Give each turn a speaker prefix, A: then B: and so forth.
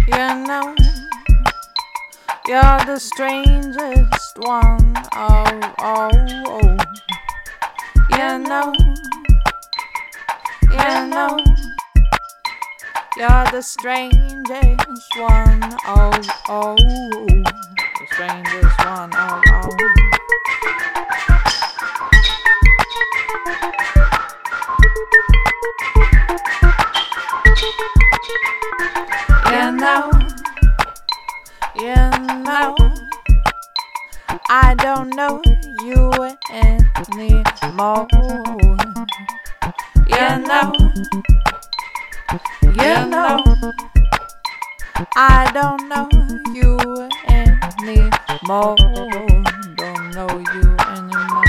A: You know, you're the strangest one. Oh, oh, oh. You know, you're the strangest one. Oh, oh, the strangest one. Oh, oh. You know, I don't know you anymore. You know, I don't know you anymore. Don't know you anymore.